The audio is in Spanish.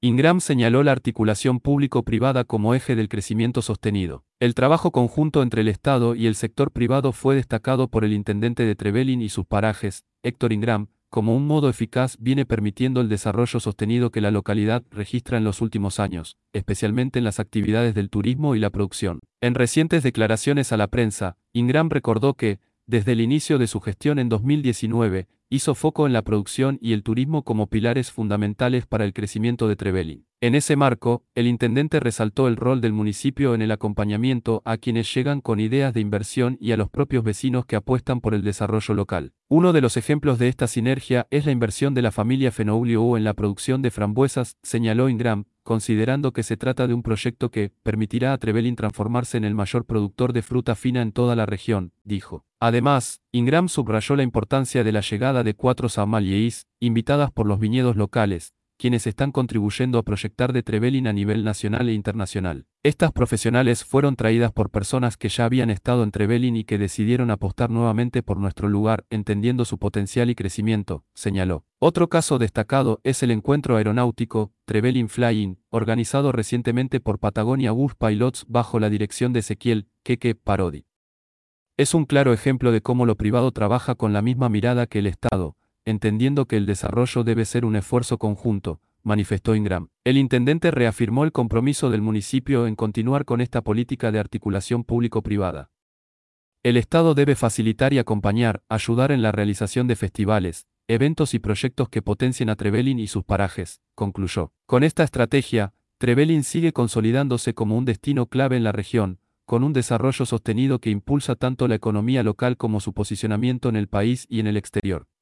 Ingram señaló la articulación público-privada como eje del crecimiento sostenido. El trabajo conjunto entre el Estado y el sector privado fue destacado por el intendente de Trevelin y sus parajes, Héctor Ingram, como un modo eficaz viene permitiendo el desarrollo sostenido que la localidad registra en los últimos años, especialmente en las actividades del turismo y la producción. En recientes declaraciones a la prensa, Ingram recordó que, desde el inicio de su gestión en 2019, hizo foco en la producción y el turismo como pilares fundamentales para el crecimiento de Trevelin. En ese marco, el intendente resaltó el rol del municipio en el acompañamiento a quienes llegan con ideas de inversión y a los propios vecinos que apuestan por el desarrollo local. Uno de los ejemplos de esta sinergia es la inversión de la familia Fenoulio en la producción de frambuesas, señaló Ingram, considerando que se trata de un proyecto que permitirá a Trevelin transformarse en el mayor productor de fruta fina en toda la región, dijo. Además, Ingram subrayó la importancia de la llegada de 4 sommeliers, invitadas por los viñedos locales, quienes están contribuyendo a proyectar de Trevelin a nivel nacional e internacional. Estas profesionales fueron traídas por personas que ya habían estado en Trevelin y que decidieron apostar nuevamente por nuestro lugar, entendiendo su potencial y crecimiento, señaló. Otro caso destacado es el encuentro aeronáutico, Trevelin Flying, organizado recientemente por Patagonia Bus Pilots bajo la dirección de Ezequiel Keke Parodi. Es un claro ejemplo de cómo lo privado trabaja con la misma mirada que el Estado, entendiendo que el desarrollo debe ser un esfuerzo conjunto, manifestó Ingram. El intendente reafirmó el compromiso del municipio en continuar con esta política de articulación público-privada. El Estado debe facilitar y acompañar, ayudar en la realización de festivales, eventos y proyectos que potencien a Trevelin y sus parajes, concluyó. Con esta estrategia, Trevelin sigue consolidándose como un destino clave en la región, con un desarrollo sostenido que impulsa tanto la economía local como su posicionamiento en el país y en el exterior.